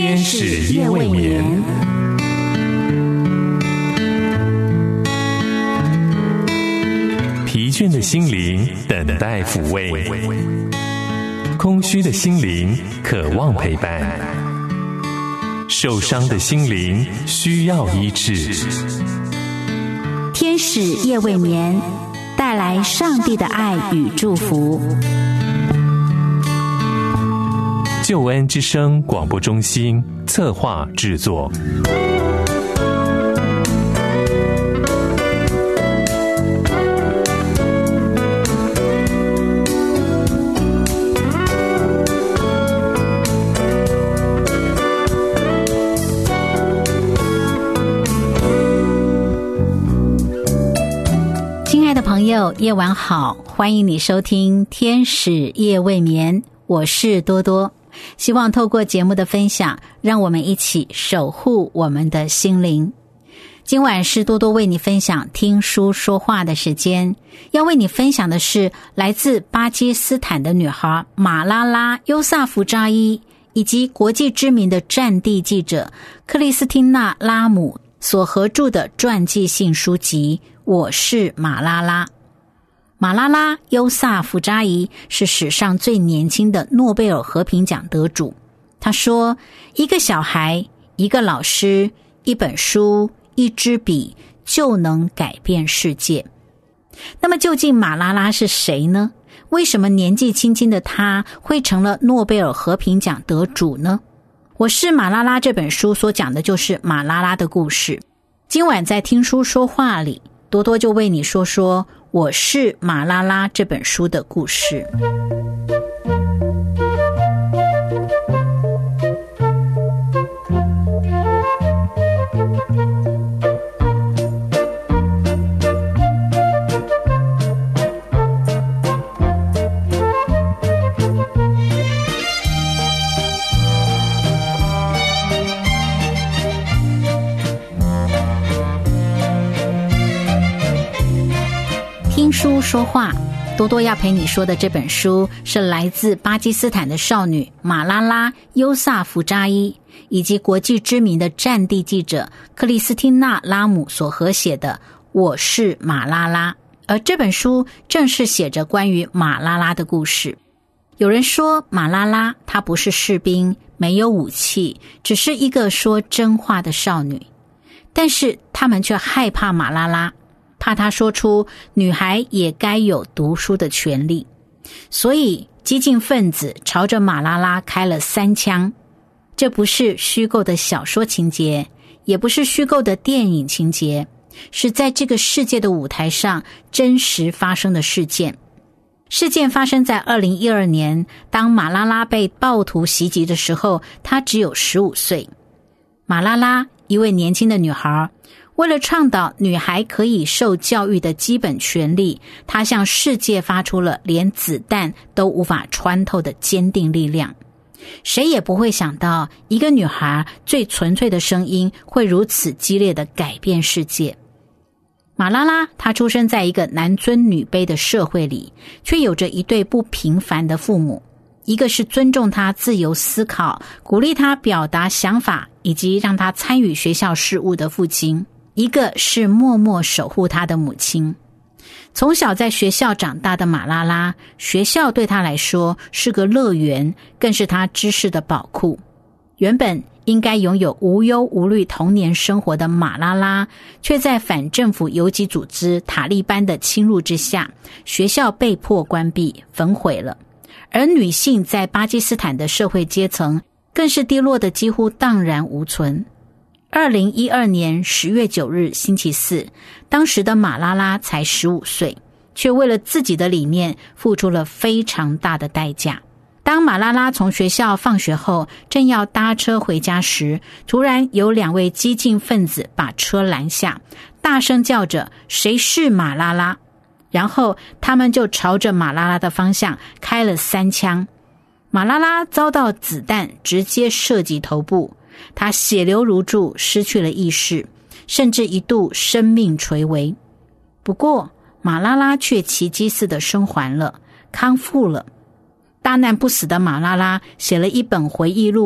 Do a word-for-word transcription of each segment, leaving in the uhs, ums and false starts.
天使夜未眠。疲倦的心灵等待抚慰，空虚的心灵渴望陪伴，受伤的心灵需要医治。 天使夜未眠，带来上帝的爱与祝福。 救恩之声广播中心策划制作。 亲爱的朋友，夜晚好，欢迎你收听天使夜未眠，我是多多。希望透过节目的分享，让我们一起守护我们的心灵。今晚是多多为你分享听书说话的时间，要为你分享的是来自巴基斯坦的女孩马拉拉·优萨弗扎伊，以及国际知名的战地记者克里斯汀娜·拉姆所合著的传记性书籍《我是马拉拉》。马拉拉·优萨弗扎伊是史上最年轻的诺贝尔和平奖得主。他说，一个小孩，一个老师，一本书，一支笔，就能改变世界。那么究竟马拉拉是谁呢？为什么年纪轻轻的他会成了诺贝尔和平奖得主呢？我是马拉拉这本书所讲的就是马拉拉的故事。今晚在听书说话里，多多就为你说说我是马拉拉这本书的故事。听书说话，多多要陪你说的这本书是来自巴基斯坦的少女马拉拉·优萨弗扎伊以及国际知名的战地记者克里斯汀娜·拉姆所合写的《我是马拉拉》，而这本书正是写着关于马拉拉的故事。有人说马拉拉她不是士兵，没有武器，只是一个说真话的少女，但是他们却害怕马拉拉，怕她说出女孩也该有读书的权利，所以激进分子朝着马拉拉开了三枪。这不是虚构的小说情节，也不是虚构的电影情节，是在这个世界的舞台上真实发生的事件。事件发生在二零一二年，当马拉拉被暴徒袭击的时候，她只有十五岁。马拉拉，一位年轻的女孩，为了倡导女孩可以受教育的基本权利，她向世界发出了连子弹都无法穿透的坚定力量。谁也不会想到，一个女孩最纯粹的声音会如此激烈地改变世界。马拉拉，她出生在一个男尊女卑的社会里，却有着一对不平凡的父母。一个是尊重她自由思考，鼓励她表达想法，以及让她参与学校事务的父亲；一个是默默守护她的母亲。从小在学校长大的马拉拉，学校对她来说是个乐园，更是她知识的宝库。原本应该拥有无忧无虑童年生活的马拉拉，却在反政府游击组织塔利班的侵入之下，学校被迫关闭焚毁了。而女性在巴基斯坦的社会阶层更是低落的几乎荡然无存。二零一二年十月九日星期四，当时的马拉拉才十五岁，却为了自己的理念付出了非常大的代价。当马拉拉从学校放学后，正要搭车回家时，突然有两位激进分子把车拦下，大声叫着谁是马拉拉，然后他们就朝着马拉拉的方向开了三枪。马拉拉遭到子弹直接射击头部，他血流如注，失去了意识，甚至一度生命垂危。不过马拉拉却奇迹似的生还了，康复了。大难不死的马拉拉写了一本回忆录《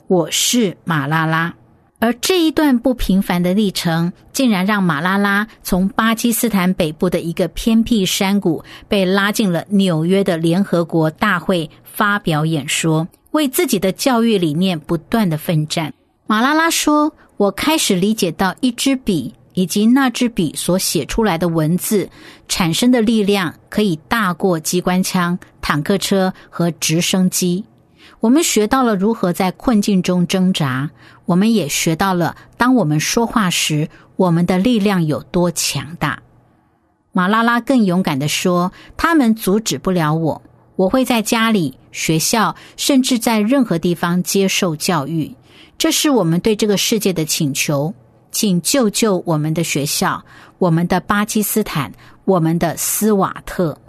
我是马拉拉。而这一段不平凡的历程，竟然让马拉拉从巴基斯坦北部的一个偏僻山谷被拉进了纽约的联合国大会发表演说，为自己的教育理念不断的奋战。马拉拉说，我开始理解到一支笔以及那支笔所写出来的文字产生的力量可以大过机关枪、坦克车和直升机。我们学到了如何在困境中挣扎，我们也学到了当我们说话时，我们的力量有多强大。马拉拉更勇敢地说，他们阻止不了我，我会在家里、学校，甚至在任何地方接受教育。这是我们对这个世界的请求，请救救我们的学校，我们的巴基斯坦，我们的斯瓦特。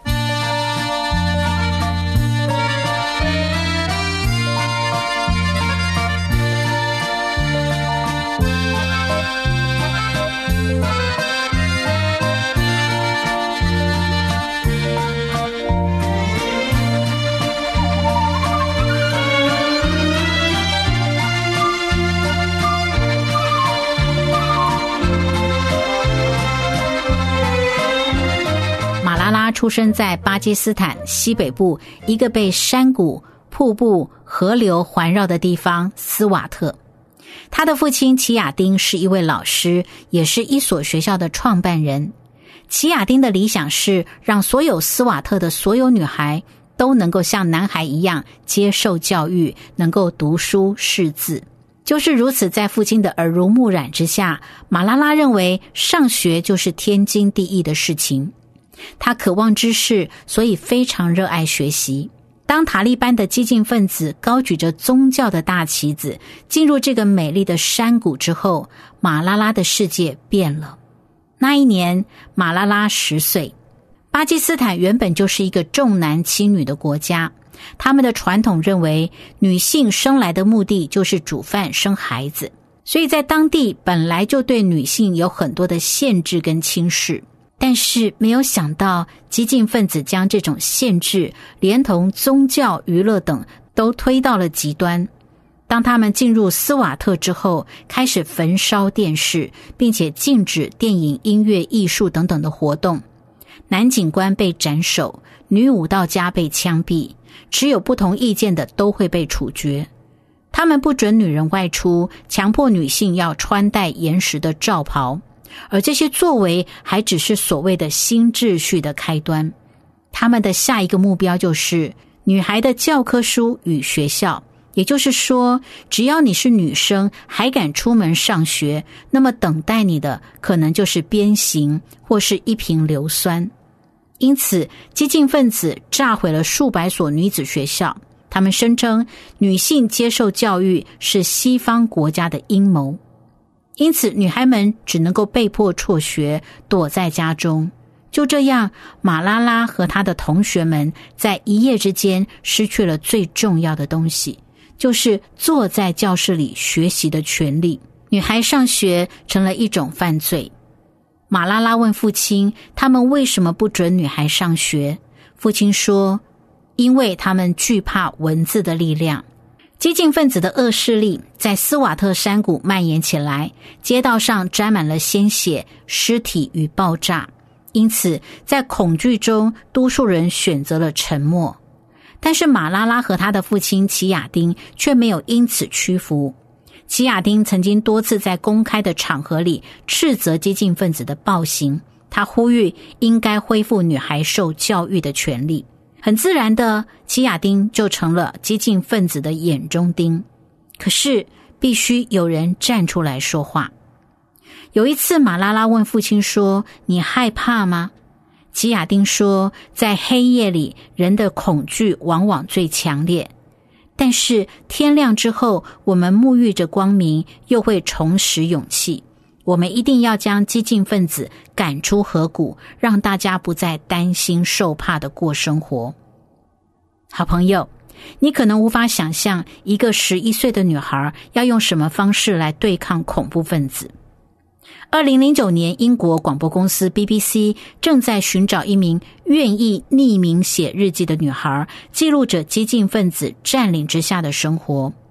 马拉拉出生在巴基斯坦西北部一个被山谷、瀑布、河流环绕的地方斯瓦特。他的父亲齐亚丁是一位老师，也是一所学校的创办人。齐亚丁的理想是让所有斯瓦特的所有女孩都能够像男孩一样接受教育，能够读书识字。就是如此，在父亲的耳濡目染之下，马拉拉认为上学就是天经地义的事情。他渴望知识，所以非常热爱学习。当塔利班的激进分子高举着宗教的大旗子进入这个美丽的山谷之后，马拉拉的世界变了。那一年，马拉拉十岁。巴基斯坦原本就是一个重男轻女的国家，他们的传统认为女性生来的目的就是煮饭生孩子，所以在当地本来就对女性有很多的限制跟轻视。但是没有想到，激进分子将这种限制连同宗教、娱乐等都推到了极端。当他们进入斯瓦特之后，开始焚烧电视，并且禁止电影、音乐、艺术等等的活动。男警官被斩首，女舞蹈家被枪毙，持有不同意见的都会被处决。他们不准女人外出，强迫女性要穿戴严实的罩袍。而这些作为还只是所谓的新秩序的开端，他们的下一个目标就是女孩的教科书与学校，也就是说，只要你是女生还敢出门上学，那么等待你的可能就是鞭刑或是一瓶硫酸。因此，激进分子炸毁了数百所女子学校，他们声称女性接受教育是西方国家的阴谋。因此，女孩们只能够被迫辍学，躲在家中。就这样，马拉拉和她的同学们在一夜之间失去了最重要的东西，就是坐在教室里学习的权利。女孩上学成了一种犯罪。马拉拉问父亲，他们为什么不准女孩上学？父亲说，因为他们惧怕文字的力量。激进分子的恶势力在斯瓦特山谷蔓延起来，街道上沾满了鲜血、尸体与爆炸。因此，在恐惧中，多数人选择了沉默。但是马拉拉和他的父亲齐亚丁却没有因此屈服。齐亚丁曾经多次在公开的场合里斥责激进分子的暴行，他呼吁应该恢复女孩受教育的权利。很自然的，齐亚丁就成了激进分子的眼中钉。可是必须有人站出来说话。有一次，马拉拉问父亲说，你害怕吗？齐亚丁说，在黑夜里，人的恐惧往往最强烈。但是天亮之后，我们沐浴着光明，又会重拾勇气。我们一定要将激进分子赶出河谷，让大家不再担心受怕的过生活。好朋友，你可能无法想象一个十一岁的女孩要用什么方式来对抗恐怖分子。二零零九年，英国广播公司 B B C 正在寻找一名愿意匿名写日记的女孩，记录着激进分子占领之下的生活。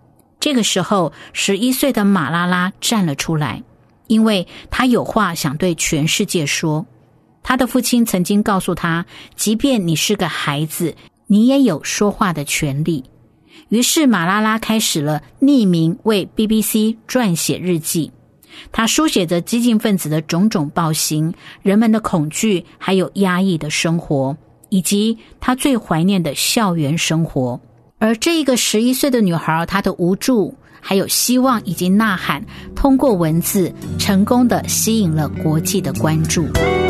这个时候，十一岁的马拉拉站了出来，因为他有话想对全世界说。他的父亲曾经告诉他，即便你是个孩子，你也有说话的权利。于是马拉拉开始了匿名为 B B C 撰写日记，他书写着激进分子的种种暴行，人们的恐惧，还有压抑的生活，以及他最怀念的校园生活。而这一个十一岁的女孩，她的无助还有希望以及呐喊，通过文字成功地吸引了国际的关注。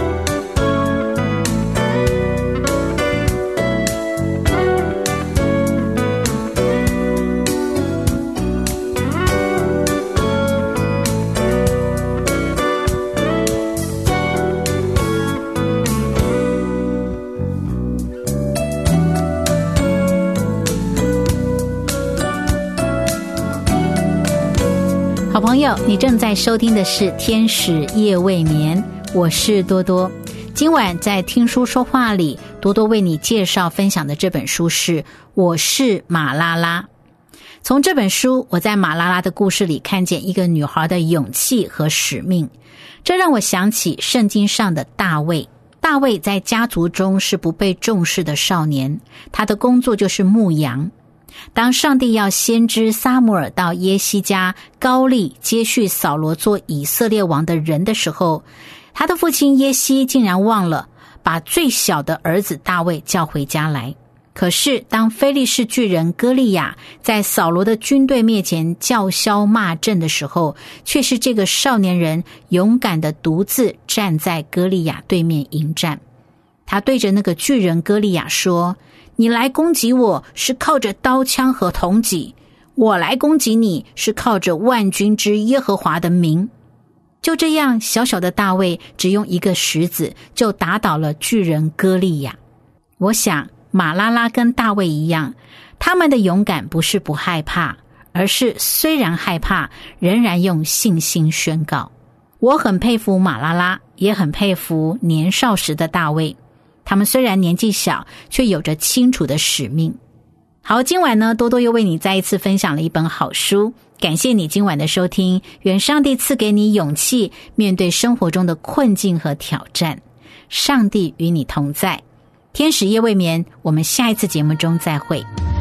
好朋友，你正在收听的是天使夜未眠，我是多多。今晚在听书说话里，多多为你介绍分享的这本书是我是马拉拉。从这本书，我在马拉拉的故事里看见一个女孩的勇气和使命，这让我想起圣经上的大卫。大卫在家族中是不被重视的少年，他的工作就是牧羊。当上帝要先知撒母耳到耶西家高利接续扫罗做以色列王的人的时候，他的父亲耶西竟然忘了把最小的儿子大卫叫回家来。可是当非利士巨人歌利亚在扫罗的军队面前叫嚣骂阵的时候，却是这个少年人勇敢地独自站在歌利亚对面迎战。他对着那个巨人歌利亚说，你来攻击我是靠着刀枪和铜戟，我来攻击你是靠着万军之耶和华的名。就这样，小小的大卫只用一个石子就打倒了巨人歌利亚。我想马拉拉跟大卫一样，他们的勇敢不是不害怕，而是虽然害怕，仍然用信心宣告。我很佩服马拉拉，也很佩服年少时的大卫。他们虽然年纪小，却有着清楚的使命。好，今晚呢，多多又为你再一次分享了一本好书。感谢你今晚的收听，愿上帝赐给你勇气，面对生活中的困境和挑战。上帝与你同在。天使夜未眠，我们下一次节目中再会。